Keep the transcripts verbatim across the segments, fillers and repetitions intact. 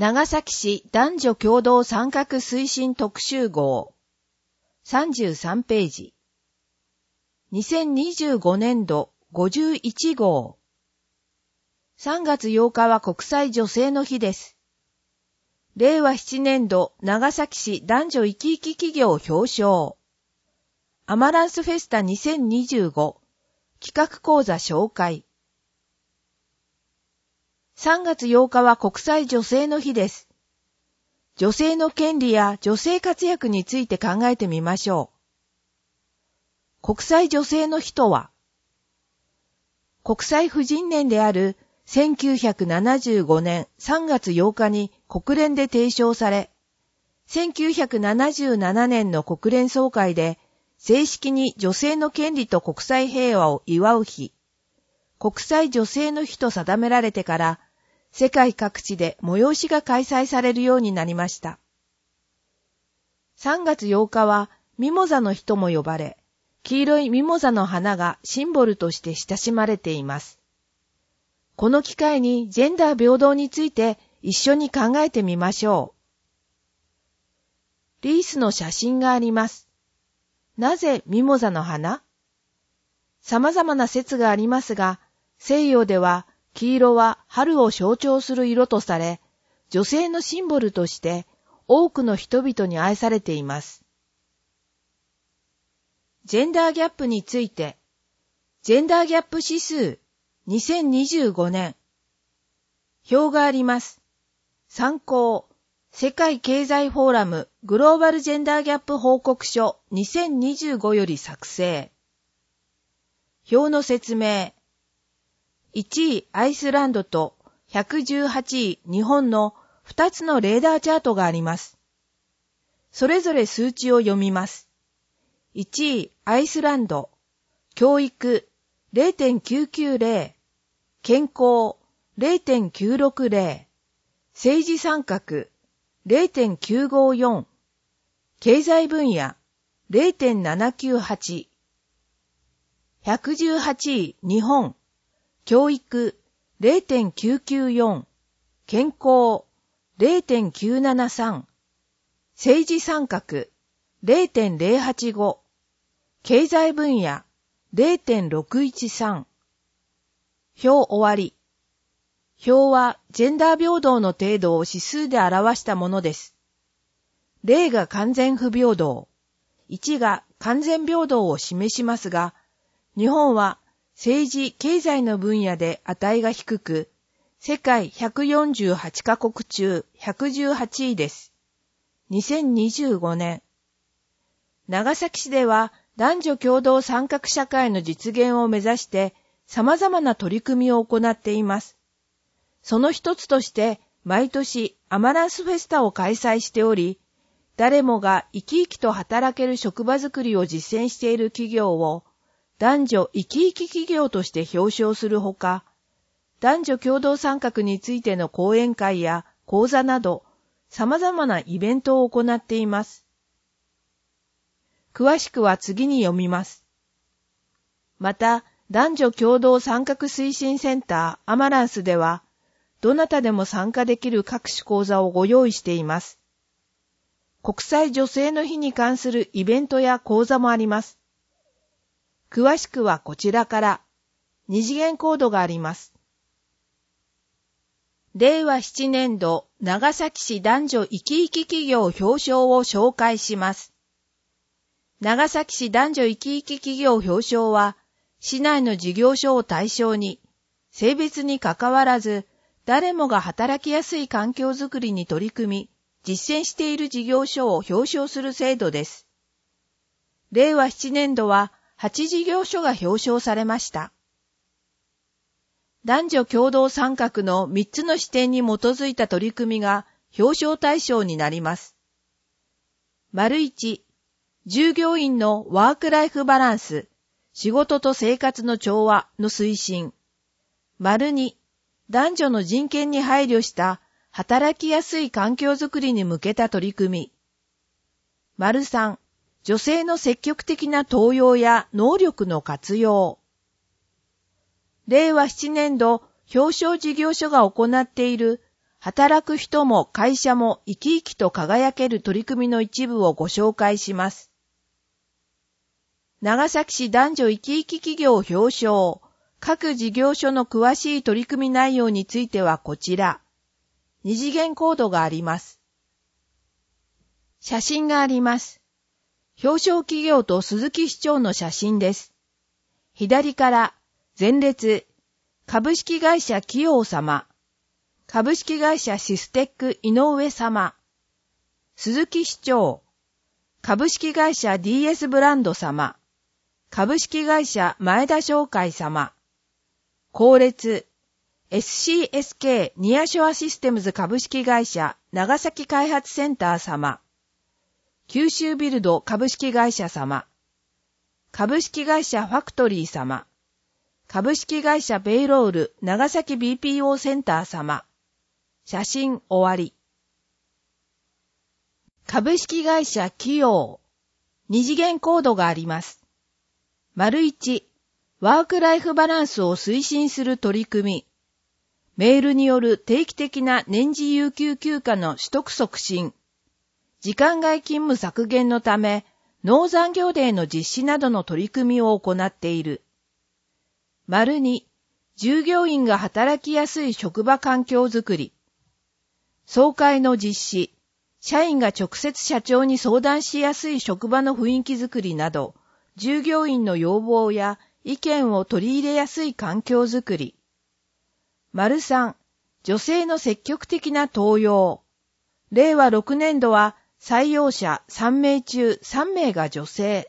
長崎市男女共同参画推進特集号さんじゅうさんページにせんにじゅうごねんどごじゅういち号さんがつようかは国際女性の日です。れいわななねんど長崎市男女生き生き企業表彰アマランスフェスタにせんにじゅうご企画講座紹介さんがつようかは国際女性の日です。女性の権利や女性活躍について考えてみましょう。国際女性の日とは、国際婦人年であるせんきゅうひゃくななじゅうごねんさんがつようかに国連で提唱され、せんきゅうひゃくななじゅうななねんの国連総会で正式に女性の権利と国際平和を祝う日、国際女性の日と定められてから、世界各地で催しが開催されるようになりました。さんがつようかはミモザの日とも呼ばれ、黄色いミモザの花がシンボルとして親しまれています。この機会にジェンダー平等について一緒に考えてみましょう。リースの写真があります。なぜミモザの花？様々な説がありますが、西洋では黄色は春を象徴する色とされ、女性のシンボルとして多くの人々に愛されています。ジェンダーギャップについて、ジェンダーギャップ指数にせんにじゅうごねん。表があります。参考、世界経済フォーラムグローバルジェンダーギャップ報告書にせんにじゅうごより作成。表の説明。いちいアイスランドとひゃくじゅうはちい日本のふたつのレーダーチャートがあります。それぞれ数値を読みます。いちいアイスランド、教育 れいてんきゅうきゅうぜろ、健康 れいてんきゅうろくぜろ、政治参画 れいてんきゅうごよん、経済分野 れいてんななきゅうはち、ひゃくじゅうはちい日本教育 れいてんきゅうきゅうよん、健康 れいてんきゅうななさん、政治参画 れいてんぜろはちご、経済分野 れいてんろくいちさん。表終わり。表はジェンダー平等の程度を指数で表したものです。れいが完全不平等、いちが完全平等を示しますが、日本は政治・経済の分野で値が低く、世界ひゃくよんじゅうはちカ国中ひゃくじゅうはちいです。にせんにじゅうごねん。長崎市では男女共同参画社会の実現を目指して様々な取り組みを行っています。その一つとして毎年アマランスフェスタを開催しており、誰もが生き生きと働ける職場づくりを実践している企業を男女生き生き企業として表彰するほか、男女共同参画についての講演会や講座など、様々なイベントを行っています。詳しくは次に読みます。また、男女共同参画推進センターアマランスでは、どなたでも参加できる各種講座をご用意しています。国際女性の日に関するイベントや講座もあります。詳しくはこちらから二次元コードがあります。れいわななねんど長崎市男女生き生き企業表彰を紹介します。長崎市男女生き生き企業表彰は、市内の事業所を対象に、性別にかかわらず、誰もが働きやすい環境づくりに取り組み、実践している事業所を表彰する制度です。れいわななねんどは、はち事業所が表彰されました。男女共同参画のみっつの視点に基づいた取り組みが表彰対象になります。丸いち、従業員のワークライフバランス、仕事と生活の調和の推進。丸に、男女の人権に配慮した働きやすい環境づくりに向けた取り組み。丸さん、女性の積極的な登用や能力の活用。れいわななねんど表彰事業所が行っている働く人も会社も生き生きと輝ける取り組みの一部をご紹介します。長崎市男女生き生き企業表彰。各事業所の詳しい取り組み内容についてはこちら。二次元コードがあります。写真があります。表彰企業と鈴木市長の写真です。左から前列、株式会社企業様、株式会社システック井上様、鈴木市長、株式会社 ディーエス ブランド様、株式会社前田商会様、後列、エスシーエスケー ニアショアシステムズ株式会社長崎開発センター様、九州ビルド株式会社様、株式会社ファクトリー様、株式会社ベイロール長崎 ビーピーオー センター様、写真終わり。株式会社企業、二次元コードがあります。丸一、ワークライフバランスを推進する取り組み。メールによる定期的な年次有給休暇の取得促進。時間外勤務削減のため、農残業デーの実施などの取り組みを行っている。丸に、従業員が働きやすい職場環境づくり。総会の実施、社員が直接社長に相談しやすい職場の雰囲気づくりなど、従業員の要望や意見を取り入れやすい環境づくり。丸さん、女性の積極的な登用。れいわろくねんどは採用者さんめい中さんめいが女性。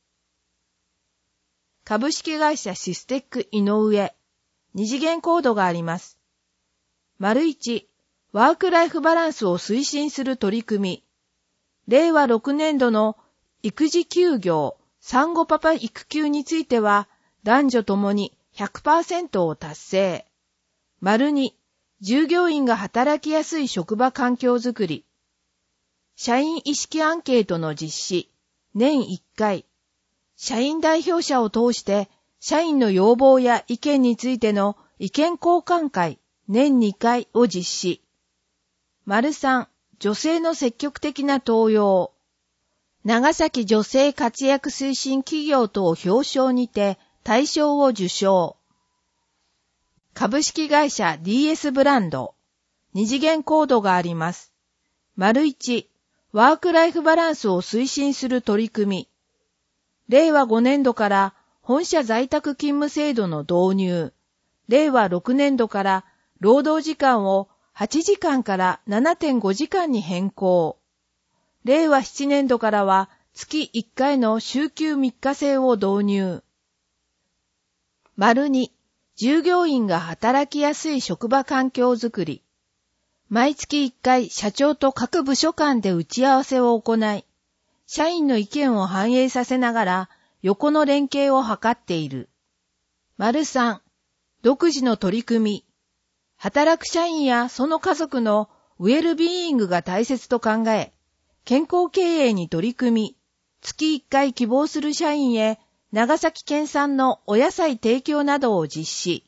株式会社システック井上。二次元コードがあります。丸一、ワークライフバランスを推進する取り組み。れいわろくねんどの育児休業、産後パパ育休については、男女ともに ひゃくパーセント を達成。丸に、従業員が働きやすい職場環境づくり。社員意識アンケートの実施、年いっかい。社員代表者を通して、社員の要望や意見についての意見交換会、年にかいを実施。丸さん、女性の積極的な登用。長崎女性活躍推進企業等表彰にて大賞を受賞。株式会社 ディーエス ブランド。二次元コードがあります。丸一、ワークライフバランスを推進する取り組み。れいわごねんどから本社在宅勤務制度の導入。れいわろくねんどから労働時間をはちじかんから ななてんごじかんに変更。れいわななねんどからは月いっかいの週休みっか制を導入。丸に、従業員が働きやすい職場環境づくり。毎月いっかい社長と各部署間で打ち合わせを行い、社員の意見を反映させながら横の連携を図っている。丸さん、独自の取り組み。働く社員やその家族のウェルビーイングが大切と考え、健康経営に取り組み、月いっかい希望する社員へ長崎県産のお野菜提供などを実施。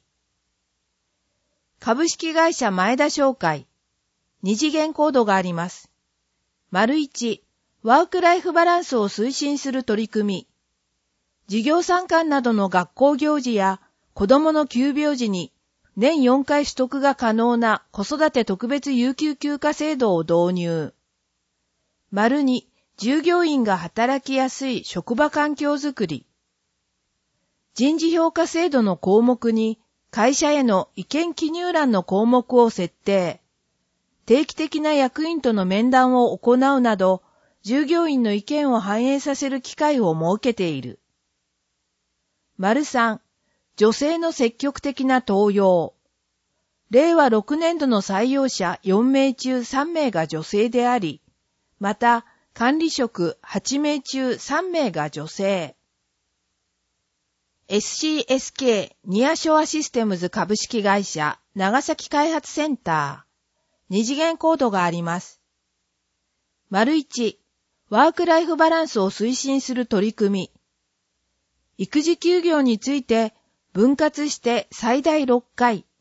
株式会社前田商会。二次元コードがあります。丸一、ワークライフバランスを推進する取り組み。授業参観などの学校行事や子どもの急病時に年よんかい取得が可能な子育て特別有給休暇制度を導入。丸に、従業員が働きやすい職場環境づくり。人事評価制度の項目に会社への意見記入欄の項目を設定。定期的な役員との面談を行うなど、従業員の意見を反映させる機会を設けている。丸さん、女性の積極的な登用。れいわろくねんどの採用者よんめい中さんめいが女性であり、また管理職はちめい中さんめいが女性。エスシーエスケー ニアショアシステムズ株式会社長崎開発センター。二次元コードがあります。丸一、ワークライフバランスを推進する取り組み。育児休業について分割して最大ろっかい、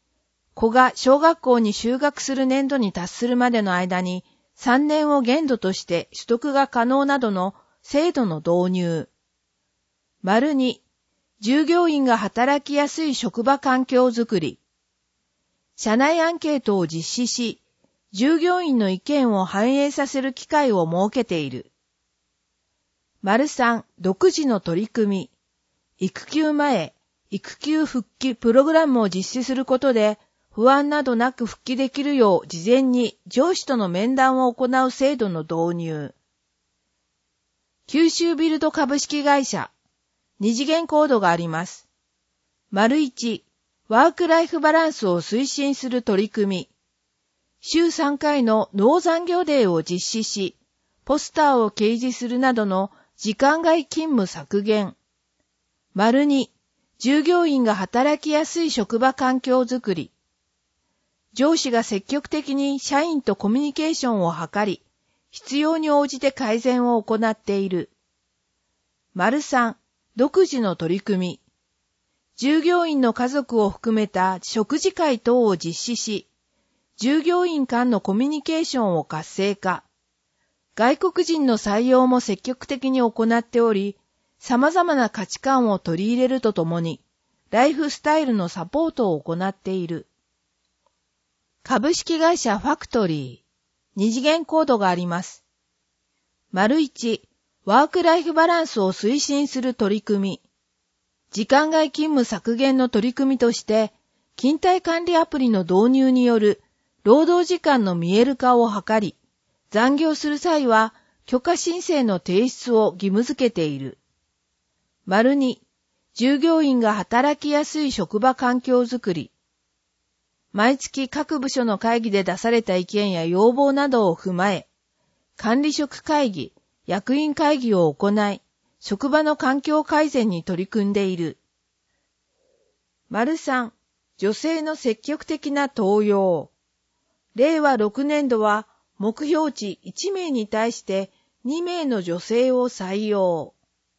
子が小学校に就学する年度に達するまでの間にさんねんを限度として取得が可能などの制度の導入。丸に、従業員が働きやすい職場環境づくり。社内アンケートを実施し、従業員の意見を反映させる機会を設けている。丸さん、独自の取り組み。育休前、育休復帰プログラムを実施することで、不安などなく復帰できるよう事前に上司との面談を行う制度の導入。九州ビルド株式会社。二次元コードがあります。丸一、ワークライフバランスを推進する取り組み。週さんかいのノー残業デーを実施し、ポスターを掲示するなどの時間外勤務削減。丸に、従業員が働きやすい職場環境づくり。上司が積極的に社員とコミュニケーションを図り、必要に応じて改善を行っている。丸さん、独自の取り組み。従業員の家族を含めた食事会等を実施し、従業員間のコミュニケーションを活性化。外国人の採用も積極的に行っており、様々な価値観を取り入れるとともに、ライフスタイルのサポートを行っている。株式会社ファクトリー。二次元コードがあります。丸一、ワークライフバランスを推進する取り組み。時間外勤務削減の取り組みとして、勤怠管理アプリの導入による労働時間の見える化を図り、残業する際は許可申請の提出を義務付けている。丸に、従業員が働きやすい職場環境づくり。毎月各部署の会議で出された意見や要望などを踏まえ、管理職会議、役員会議を行い、職場の環境改善に取り組んでいる。丸三、女性の積極的な登用。れいわろくねんどは目標値いちめいに対してにめいの女性を採用。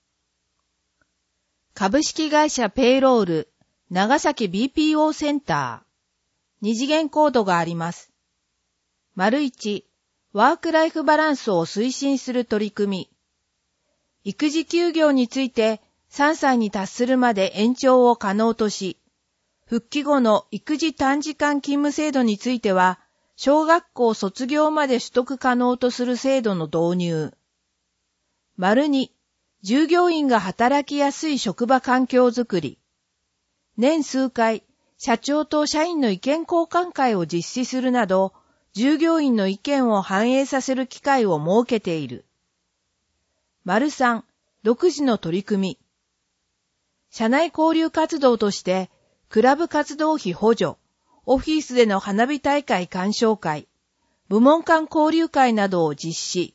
株式会社ペイロール、長崎 ビーピーオー センター。二次元コードがあります。丸一、ワークライフバランスを推進する取り組み。育児休業についてさんさいに達するまで延長を可能とし、復帰後の育児短時間勤務制度については、小学校卒業まで取得可能とする制度の導入。丸に、従業員が働きやすい職場環境づくり。年数回、社長と社員の意見交換会を実施するなど、従業員の意見を反映させる機会を設けている。丸三、独自の取り組み。社内交流活動として、クラブ活動費補助、オフィスでの花火大会鑑賞会、部門間交流会などを実施。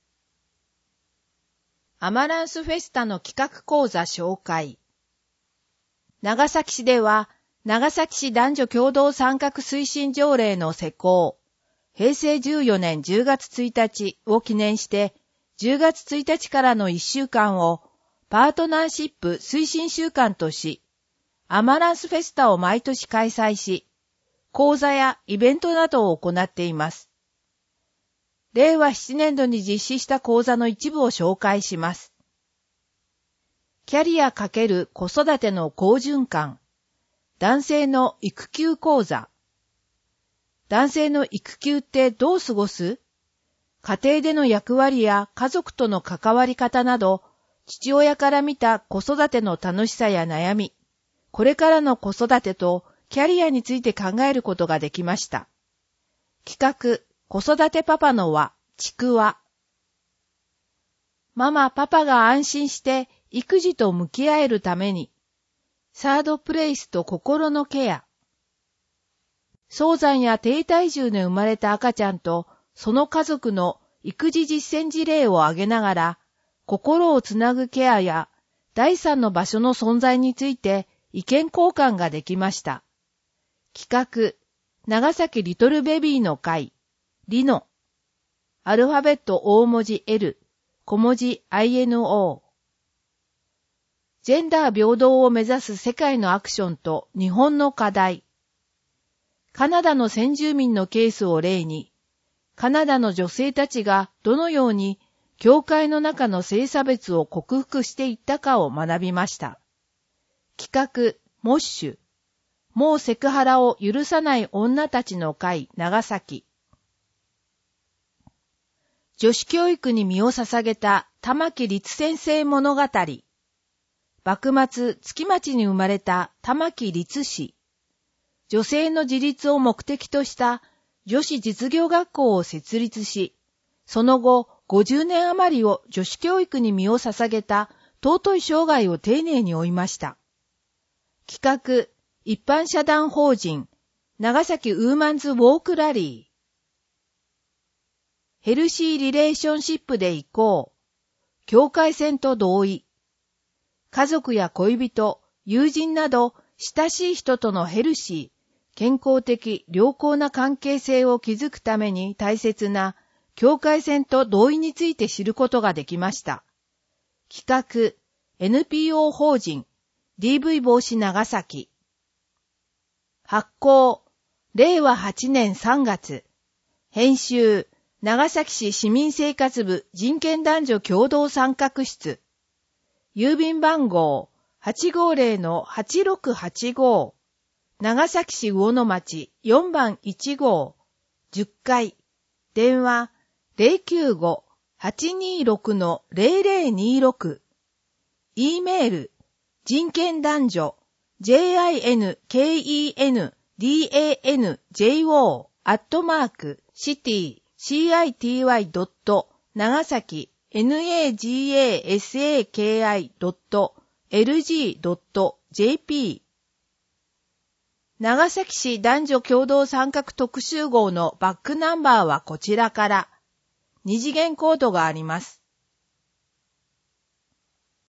アマランスフェスタの企画講座紹介。長崎市では、長崎市男女共同参画推進条例の施行、へいせいじゅうよねんじゅうがつついたちを記念して、じゅうがつついたちからのいっしゅうかんをパートナーシップ推進週間とし、アマランスフェスタを毎年開催し、講座やイベントなどを行っています。れいわななねんどに実施した講座の一部を紹介します。キャリア×子育ての好循環。男性の育休講座。男性の育休ってどう過ごす？家庭での役割や家族との関わり方など、父親から見た子育ての楽しさや悩み、これからの子育てとキャリアについて考えることができました。企画、子育てパパの輪、ちくわ。ママ、パパが安心して育児と向き合えるために、サードプレイスと心のケア。早産や低体重で生まれた赤ちゃんとその家族の育児実践事例を挙げながら、心をつなぐケアや第三の場所の存在について意見交換ができました。企画、長崎リトルベビーの会、リノ。アルファベット大文字 エル、小文字 アイエヌオー。ジェンダー平等を目指す世界のアクションと日本の課題。 カナダの先住民のケースを例に、カナダの女性たちがどのように教会の中の性差別を克服していったかを学びました。企画、モッシュ。もうセクハラを許さない女たちの会、長崎。女子教育に身を捧げた玉木律先生物語。幕末、月町に生まれた玉木律氏。女性の自立を目的とした女子実業学校を設立し、その後ごじゅうねん余りを女子教育に身を捧げた尊い生涯を丁寧に追いました。企画、一般社団法人、長崎ウーマンズウォークラリー。ヘルシーリレーションシップで行こう。境界線と同意。家族や恋人、友人など親しい人とのヘルシー、健康的良好な関係性を築くために大切な境界線と同意について知ることができました。企画、エヌピーオー 法人、ディーブイ 防止長崎。発行、れいわはちねんさんがつ。編集、長崎市市民生活部人権男女共同参画室。郵便番号 はちごーぜろのはちろくはちご。長崎市魚の町よんばんいちごう。じゅっかい。電話 ゼロきゅうご はちにーろく ゼロゼロにーろく。E メール、人権男女 ジェイアイエヌケーイーエヌディーエーエヌジェイオー アットマークシティ シーアイティーワイ ドット長崎 ナガサキ ドットエルジー ドットジェーピー。長崎市男女共同参画特集号のバックナンバーはこちらから。二次元コードがあります。